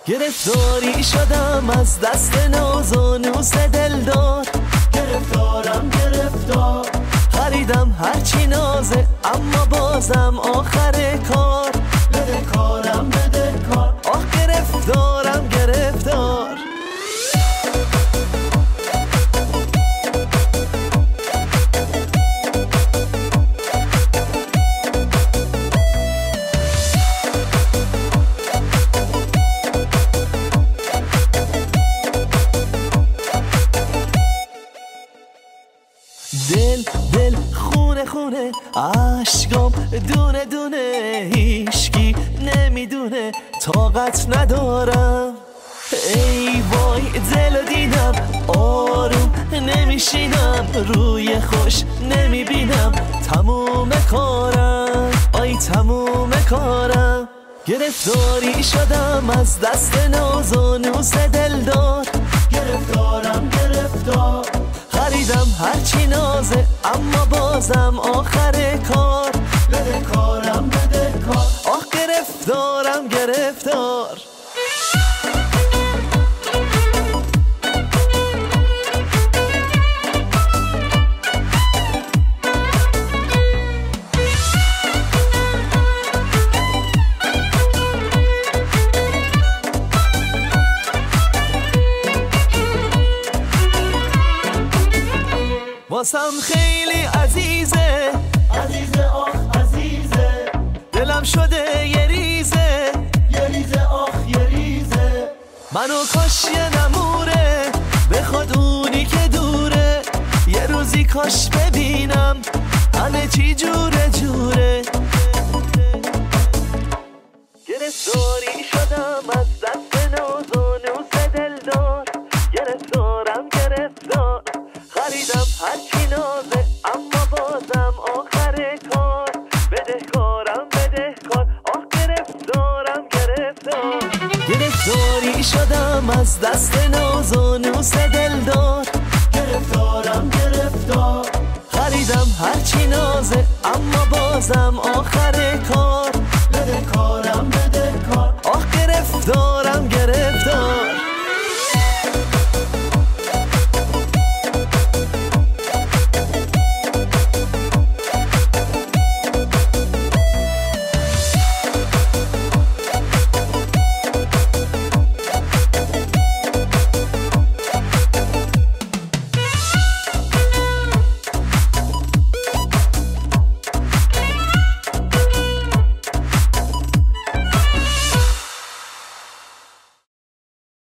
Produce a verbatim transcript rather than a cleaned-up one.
گرفتاری شدم از دست ناز و نوس دلدار، گرفتارم گرفتار. خریدم هرچی نازه اما بازم آخر کار، بده کارم بده کار. آه گرفتارم گرفتار. دل دل خونه خونه عشقام دونه دونه، هیچکی نمیدونه طاقت ندارم. ای وای دلو دیدم آروم نمیشینم، روی خوش نمیبینم تموم کارم، آی تموم کارم. گرفتاری شدم از دست ناز و نوس دلدار، گرفتارم گرفتار. خریدم هرچی نازه اما بازم آخر کار، بده کارم بده کار. آه گرفتارم گرفتار. واسم خیلی عزیزه عزیزه آخ عزیزه، دلم شده یه ریزه یه ریزه آخ یه ریزه. منو کاش یه نموره بخواد اونی که دوره، یه روزی کاش ببینم همه چی جوره جوره. گرفتاری شدم از دست ناز و نوس دلدار، گرفتارم گرفتار. خریدم هرچی نازه اما بازم آخر کار، بده کارم بده کار. آه گرفتارم گرفتار. گرفتاری شدم از دست ناز و نوس دلدار، گرفتارم گرفتار. خریدم هرچی نازه اما بازم آخر